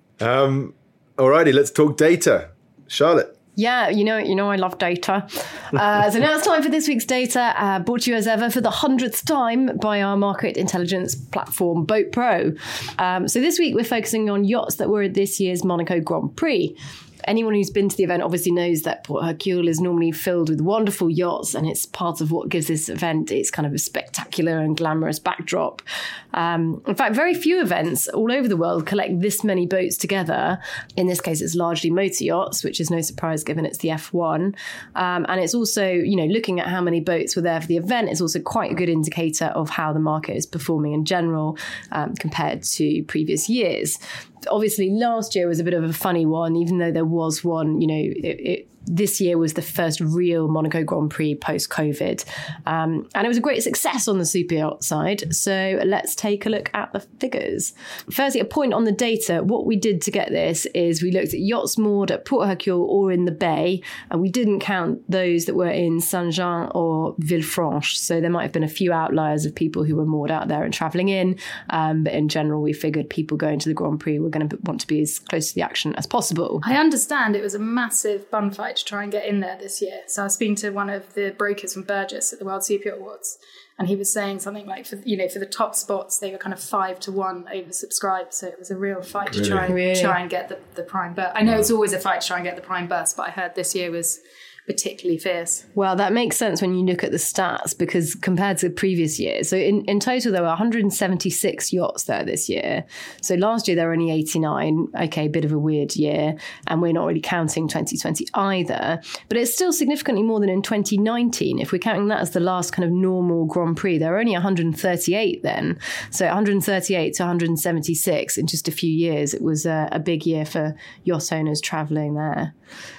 Speaker 1: Um, alrighty, let's talk data. Charlotte.
Speaker 2: Yeah, you know, you know, I love data. Uh, so now it's time for this week's data, uh, brought to you as ever for the hundredth time by our market intelligence platform, Boat Pro. Um, so this week we're focusing on yachts that were at this year's Monaco Grand Prix. Anyone who's been to the event obviously knows that Port Hercule is normally filled with wonderful yachts, and it's part of what gives this event its kind of a spectacular and glamorous backdrop. Um, in fact, very few events all over the world collect this many boats together. In this case, it's largely motor yachts, which is no surprise given it's the F one. Um, and it's also, you know, looking at how many boats were there for the event is also quite a good indicator of how the market is performing in general um, compared to previous years. Obviously, last year was a bit of a funny one, even though there was one, you know, it, it, this year was the first real Monaco Grand Prix post-COVID. Um, and it was a great success on the super yacht side. So let's take a look at the figures. Firstly, a point on the data. What we did to get this is we looked at yachts moored at Port Hercule or in the bay, and we didn't count those that were in Saint-Jean or Villefranche. So there might have been a few outliers of people who were moored out there and travelling in. Um, but in general, we figured people going to the Grand Prix were going to want to be as close to the action as possible.
Speaker 3: I understand it was a massive bun fight to try and get in there this year. So I was speaking to one of the brokers from Burgess at the World Super Yacht Awards, and he was saying something like, for you know, for the top spots, they were kind of five to one oversubscribed. So it was a real fight to
Speaker 1: really?
Speaker 3: try and
Speaker 2: really?
Speaker 3: try and get the, the prime berth. I know yeah. It's always a fight to try and get the prime berth, but I heard this year was particularly fierce.
Speaker 2: Well, that makes sense when you look at the stats, because compared to previous years, so in, in total there were one hundred seventy-six yachts there this year. So last year there were only eighty-nine. Okay, bit of a weird year, and we're not really counting twenty twenty either, but it's still significantly more than in twenty nineteen. If we're counting that as the last kind of normal Grand Prix, there were only one hundred thirty-eight then. So one hundred thirty-eight to one hundred seventy-six in just a few years. It was a, a big year for yacht owners travelling there.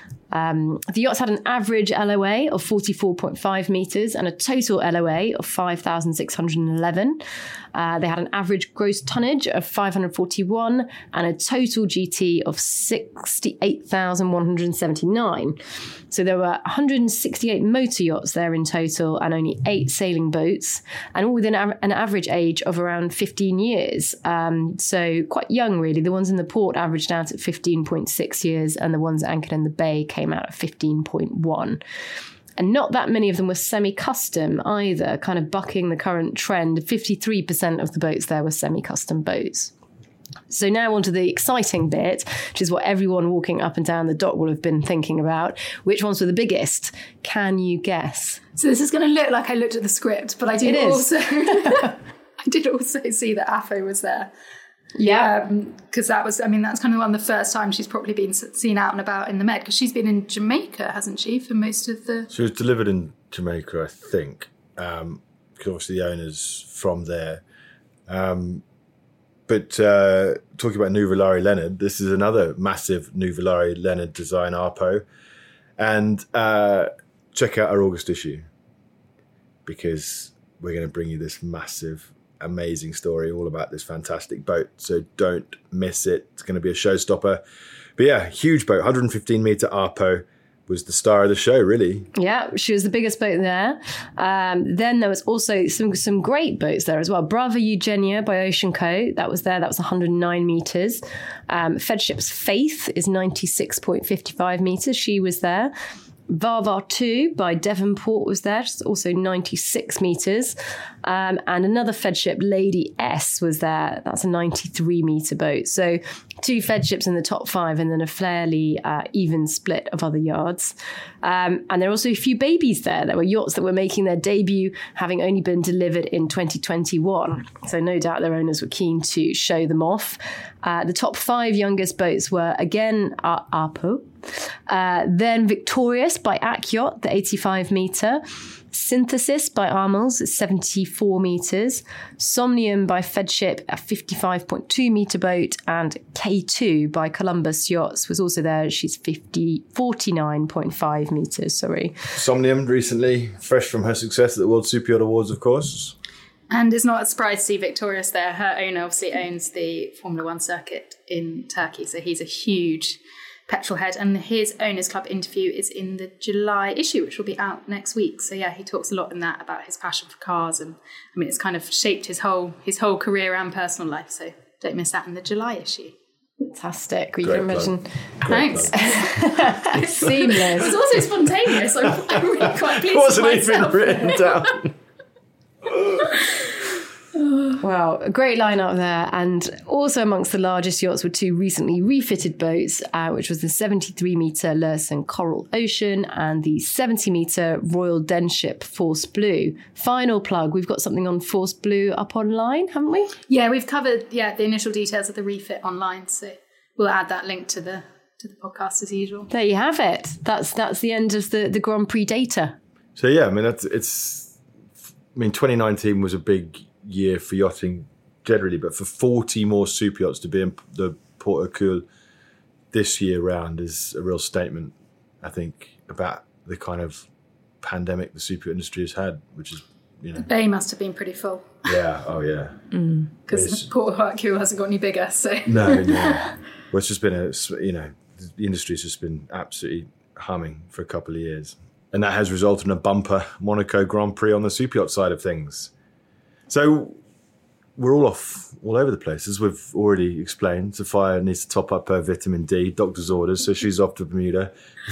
Speaker 2: Um, the yachts had an average L O A of forty-four point five metres and a total L O A of five thousand six hundred eleven. Uh, they had an average gross tonnage of five hundred forty-one and a total G T of sixty-eight thousand one hundred seventy-nine. So there were one hundred sixty-eight motor yachts there in total and only eight sailing boats, and all within an average age of around fifteen years. Um, so quite young, really. The ones in the port averaged out at fifteen point six years, and the ones anchored in the bay came out at fifteen point one. And not that many of them were semi-custom either, kind of bucking the current trend. fifty-three percent of the boats there were semi-custom boats. So now on to the exciting bit, which is what everyone walking up and down the dock will have been thinking about. Which ones were the biggest? Can you guess?
Speaker 3: So this is going to look like I looked at the script, but I did
Speaker 2: it
Speaker 3: also I did also see that Afo was there.
Speaker 2: Yeah.
Speaker 3: Because um, that was, I mean, that's kind of one of the first times she's probably been seen out and about in the Med, because she's been in Jamaica, hasn't she, for most of the...
Speaker 1: She was delivered in Jamaica, I think, um, because obviously the owner's from there. Um, but uh, talking about Nuvolari Leonard, this is another massive Nuvolari Leonard design Arpo. And uh, check out our August issue, because we're going to bring you this massive... amazing story all about this fantastic boat, so don't miss it. It's going to be a showstopper. But yeah, huge boat, one hundred fifteen meter Arpo was the star of the show, really.
Speaker 2: Yeah, she was the biggest boat there. Um, then there was also some some great boats there as well. Brava Eugenia by Ocean Co. That was there. That was one hundred nine meters. Um, Fedship's Faith is ninety-six point five five meters. She was there. Varvar two by Devonport was there, it's also ninety-six metres. Um, and another Fed ship, Lady S, was there. That's a ninety-three metre boat. So two Fed ships in the top five and then a fairly uh, even split of other yards. Um, and there are also a few babies there. There were yachts that were making their debut, having only been delivered in twenty twenty-one. So no doubt their owners were keen to show them off. Uh, the top five youngest boats were, again, Ar- Arpo. Uh, then Victorious by Akyot, the eighty-five metre. Synthesis by Armels at seventy-four metres. Somnium by Fedship, a fifty-five point two metre boat. And K two by Columbus Yachts was also there. She's fifty, forty-nine point five metres, sorry.
Speaker 1: Somnium recently, fresh from her success at the World Super Yacht Awards, of course.
Speaker 3: And it's not a surprise to see Victorious there. Her owner obviously owns the Formula One circuit in Turkey, so he's a huge petrol head. And his Owners Club interview is in the July issue, which will be out next week. So yeah, he talks a lot in that about his passion for cars, and I mean it's kind of shaped his whole his whole career and personal life. So don't miss that in the July issue.
Speaker 2: Fantastic. We
Speaker 1: Great
Speaker 2: can imagine.
Speaker 3: Thanks.
Speaker 2: It's seamless.
Speaker 3: It's also spontaneous. I'm, I'm really quite pleased
Speaker 1: It wasn't
Speaker 3: with
Speaker 1: even
Speaker 3: myself.
Speaker 1: written down.
Speaker 2: Wow, a great lineup there. And also amongst the largest yachts were two recently refitted boats, uh, which was the seventy-three metre Lursen Coral Ocean and the seventy metre Royal Denship Force Blue. Final plug, we've got something on Force Blue up online, haven't we?
Speaker 3: Yeah, we've covered yeah the initial details of the refit online, so we'll add that link to the to the podcast as usual.
Speaker 2: There you have it. That's that's the end of the, the Grand Prix data.
Speaker 1: So yeah, I mean, that's, it's. I mean, twenty nineteen was a big year for yachting generally, but for forty more super yachts to be in the Port au Coul this year round is a real statement, I think, about the kind of pandemic the super industry has had, which is, you know,
Speaker 3: The bay must have been pretty full
Speaker 1: yeah, oh yeah,
Speaker 3: because
Speaker 1: It's-
Speaker 3: Port au Coul hasn't got any bigger. So
Speaker 1: no, no. Well, it's just been a, you know, the industry's just been absolutely humming for a couple of years, and that has resulted in a bumper Monaco Grand Prix on the super yacht side of things. So we're all off all over the place, as we've already explained. Sophia needs to top up her vitamin D, doctor's orders, so she's off to Bermuda.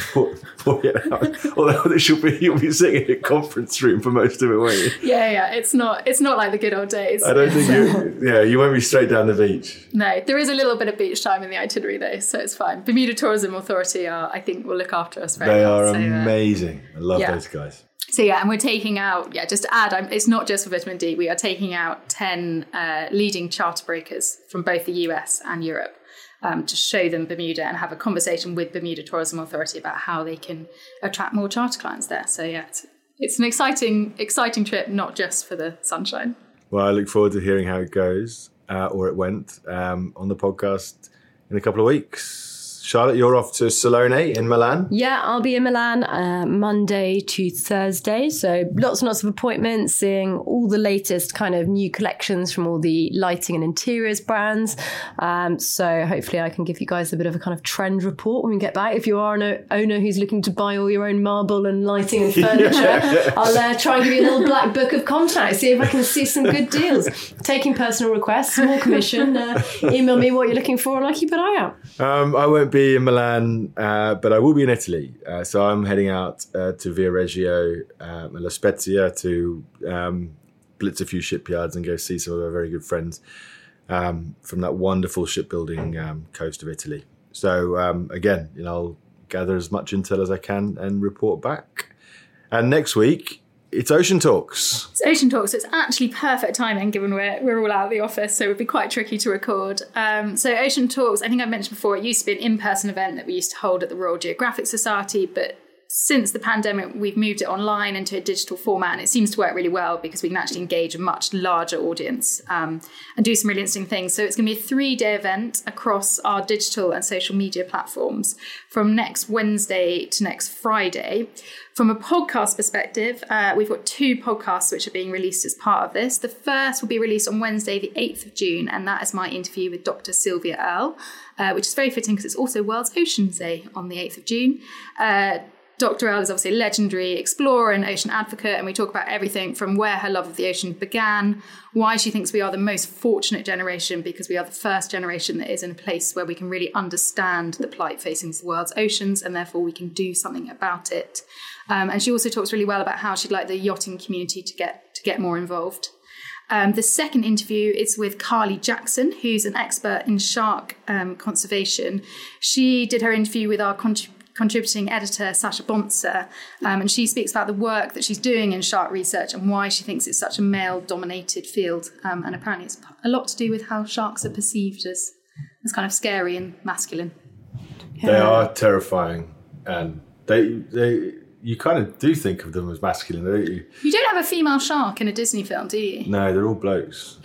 Speaker 1: Although she'll be, you'll be sitting in a conference room for most of it, won't you?
Speaker 3: yeah, yeah, it's not it's not like the good old days.
Speaker 1: I don't think you, yeah, you won't be straight down the beach.
Speaker 3: No, there is a little bit of beach time in the itinerary though, so it's fine. Bermuda Tourism Authority are, I think, will look after us very
Speaker 1: They
Speaker 3: well.
Speaker 1: are
Speaker 3: so, uh,
Speaker 1: amazing. I love
Speaker 3: yeah.
Speaker 1: those guys.
Speaker 3: So yeah, and we're taking out, yeah, just to add, I'm, it's not just for vitamin D. We are taking out ten uh, leading charter brokers from both the U S and Europe um, to show them Bermuda and have a conversation with Bermuda Tourism Authority about how they can attract more charter clients there. So yeah, it's, it's an exciting, exciting trip, not just for the sunshine.
Speaker 1: Well, I look forward to hearing how it goes, uh, or it went, um, on the podcast in a couple of weeks. Charlotte, you're off to Salone in Milan.
Speaker 2: Yeah, I'll be in Milan uh, Monday to Thursday. So lots and lots of appointments, seeing all the latest kind of new collections from all the lighting and interiors brands. Um, so hopefully I can give you guys a bit of a kind of trend report when we get back. If you are an owner who's looking to buy all your own marble and lighting and furniture, yeah. I'll uh, try and give you a little black book of contacts, see if I can see some good deals. Taking personal requests, small commission. Uh, email me what you're looking for and I'll keep an eye out.
Speaker 1: Um, I won't be in Milan, uh, but I will be in Italy. Uh, so I'm heading out uh, to Viareggio um, and La Spezia to um, blitz a few shipyards and go see some of our very good friends um, from that wonderful shipbuilding um, coast of Italy. So um, again, you know, I'll gather as much intel as I can and report back. And next week, it's Ocean Talks.
Speaker 3: It's Ocean Talks. So it's actually perfect timing given we're, we're all out of the office, so it would be quite tricky to record. Um, so Ocean Talks, I think I mentioned before, it used to be an in-person event that we used to hold at the Royal Geographic Society, but since the pandemic, we've moved it online into a digital format, and it seems to work really well because we can actually engage a much larger audience um, and do some really interesting things. So it's going to be a three-day event across our digital and social media platforms from next Wednesday to next Friday. From a podcast perspective, uh, we've got two podcasts which are being released as part of this. The first will be released on Wednesday, the eighth of June, and that is my interview with Doctor Sylvia Earle, uh, which is very fitting because it's also World's Oceans Day on the eighth of June. Uh, Doctor Elle is obviously a legendary explorer and ocean advocate, and we talk about everything from where her love of the ocean began, why she thinks we are the most fortunate generation because we are the first generation that is in a place where we can really understand the plight facing the world's oceans, and therefore we can do something about it. Um, and she also talks really well about how she'd like the yachting community to get to get more involved. Um, the second interview is with Carly Jackson, who's an expert in shark um, conservation. She did her interview with our contributor contributing editor Sasha Bonser, um, and she speaks about the work that she's doing in shark research and why she thinks it's such a male-dominated field. Um, and apparently it's a lot to do with how sharks are perceived as, as kind of scary and masculine.
Speaker 1: Yeah. They are terrifying, and they they you kind of do think of them as masculine, don't you?
Speaker 3: You don't have a female shark in a Disney film, do you?
Speaker 1: No, they're all blokes.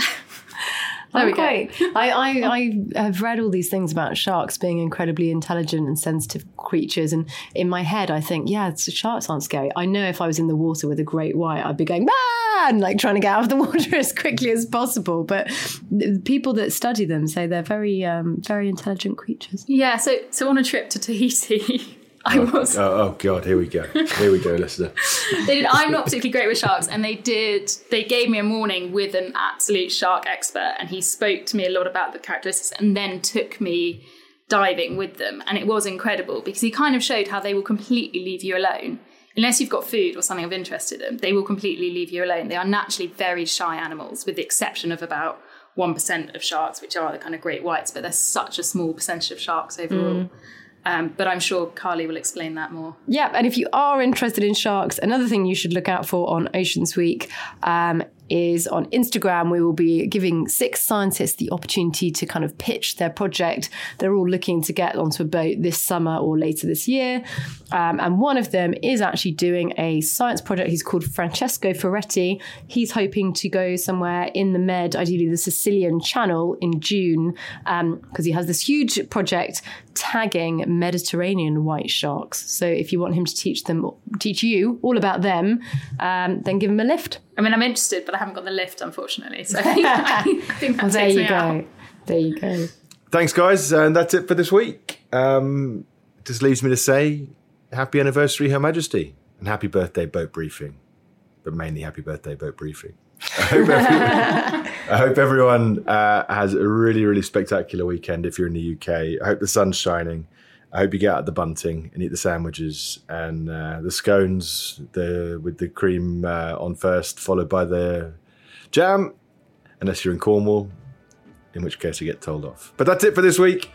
Speaker 2: There we go. I, I, I have read all these things about sharks being incredibly intelligent and sensitive creatures. And in my head, I think, yeah, the sharks aren't scary. I know if I was in the water with a great white, I'd be going, ah, and like trying to get out of the water as quickly as possible. But the people that study them say they're very, um, very intelligent creatures.
Speaker 3: Yeah. So, so on a trip to Tahiti, I
Speaker 1: oh,
Speaker 3: was.
Speaker 1: Oh, oh God! Here we go. Here we go, listener.
Speaker 3: They did. I'm not particularly great with sharks, and they did. They gave me a morning with an absolute shark expert, and he spoke to me a lot about the characteristics, and then took me diving with them, and it was incredible because he kind of showed how they will completely leave you alone unless you've got food or something of interest to them. They will completely leave you alone. They are naturally very shy animals, with the exception of about one percent of sharks, which are the kind of great whites, but they're such a small percentage of sharks overall. Mm. Um, but I'm sure Carly will explain that more.
Speaker 2: Yeah, and if you are interested in sharks, another thing you should look out for on Oceans Week um, is on Instagram. We will be giving six scientists the opportunity to kind of pitch their project. They're all looking to get onto a boat this summer or later this year. Um, and one of them is actually doing a science project. He's called Francesco Ferretti. He's hoping to go somewhere in the Med, ideally the Sicilian Channel, in June, because um, he has this huge project tagging Mediterranean white sharks. So if you want him to teach them, teach you all about them, um, then give him a lift.
Speaker 3: I mean, I'm interested, but I haven't got the lift, unfortunately. So I think, I think that
Speaker 2: well, there
Speaker 3: takes
Speaker 2: you
Speaker 3: me
Speaker 2: go.
Speaker 3: out.
Speaker 2: There you go.
Speaker 1: Thanks, guys. And that's it for this week. Um, just leaves me to say happy anniversary, Her Majesty, and happy birthday, Boat Briefing. But mainly happy birthday, Boat Briefing. I hope everyone, I hope everyone uh, has a really, really spectacular weekend if you're in the U K. I hope the sun's shining. I hope you get out the bunting and eat the sandwiches and uh, the scones the with the cream uh, on first, followed by the jam, unless you're in Cornwall, in which case you get told off. But that's it for this week.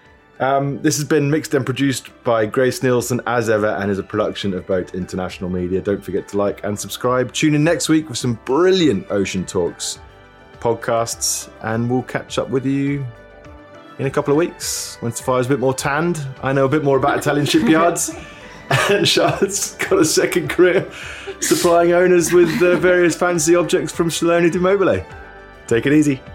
Speaker 1: Um, this has been mixed and produced by Grace Nielsen, as ever, and is a production of Boat International Media. Don't forget to like and subscribe. Tune in next week with some brilliant Ocean Talks podcasts, and we'll catch up with you in a couple of weeks when Sophia's a bit more tanned. I know a bit more about Italian shipyards, and Charlotte's got a second career supplying owners with uh, various fancy objects from Salone di Mobile. Take it easy.